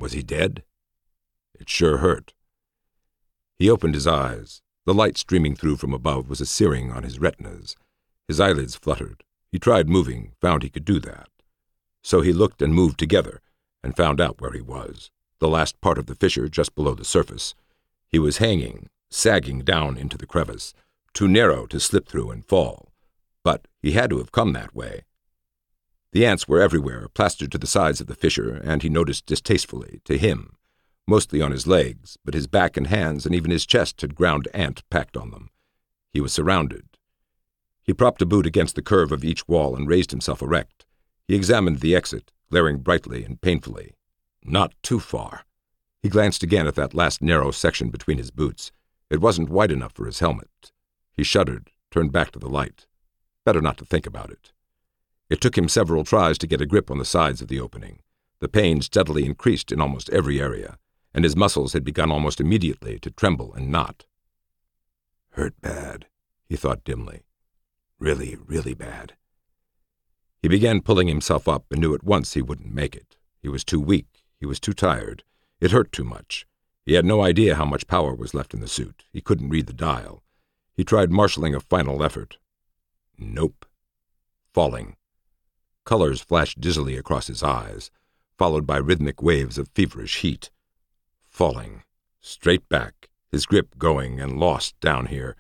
Was he dead? It sure hurt. He opened his eyes. The light streaming through from above was a searing on his retinas. His eyelids fluttered. He tried moving, found he could do that. So he looked and moved together, and found out where he was, the last part of the fissure just below the surface. He was hanging, sagging down into the crevice, too narrow to slip through and fall. But he had to have come that way. The ants were everywhere, plastered to the sides of the fissure, and he noticed distastefully, to him, mostly on his legs, but his back and hands and even his chest had ground ant packed on them. He was surrounded. He propped a boot against the curve of each wall and raised himself erect. He examined the exit, glaring brightly and painfully. Not too far. He glanced again at that last narrow section between his boots. It wasn't wide enough for his helmet. He shuddered, turned back to the light. Better not to think about it. It took him several tries to get a grip on the sides of the opening. The pain steadily increased in almost every area, and his muscles had begun almost immediately to tremble and knot. Hurt bad, he thought dimly. Really, really bad. He began pulling himself up and knew at once he wouldn't make it. He was too weak. He was too tired. It hurt too much. He had no idea how much power was left in the suit. He couldn't read the dial. He tried marshaling a final effort. Nope. Falling. Colors flashed dizzily across his eyes, followed by rhythmic waves of feverish heat. Falling. Straight back, his grip going and lost down here.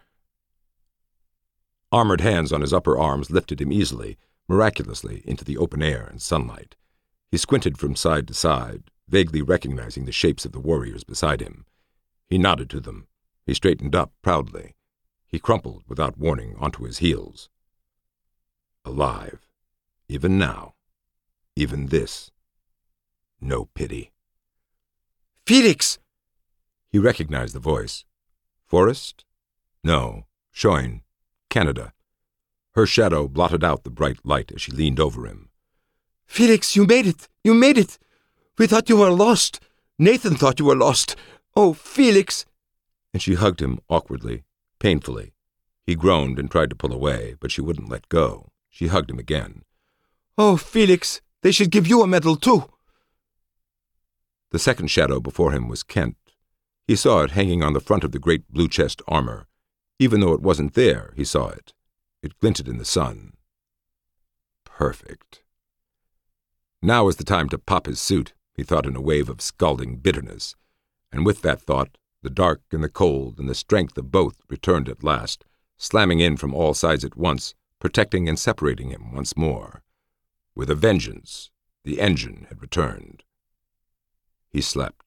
Armored hands on his upper arms lifted him easily, miraculously, into the open air and sunlight. He squinted from side to side, vaguely recognizing the shapes of the warriors beside him. He nodded to them. He straightened up proudly. He crumpled without warning onto his heels. Alive. Even now. Even this. No pity. Felix! He recognized the voice. Forrest? No. Shoin. Canada. Her shadow blotted out the bright light as she leaned over him. Felix, you made it! You made it! We thought you were lost. Nathan thought you were lost. Oh, Felix! And she hugged him awkwardly, painfully. He groaned and tried to pull away, but she wouldn't let go. She hugged him again. Oh, Felix, they should give you a medal, too. The second shadow before him was Kent. He saw it hanging on the front of the great blue chest armor. Even though it wasn't there, he saw it. It glinted in the sun. Perfect. Now was the time to pop his suit, he thought in a wave of scalding bitterness. And with that thought, the dark and the cold and the strength of both returned at last, slamming in from all sides at once, protecting and separating him once more. With a vengeance, the engine had returned. He slept.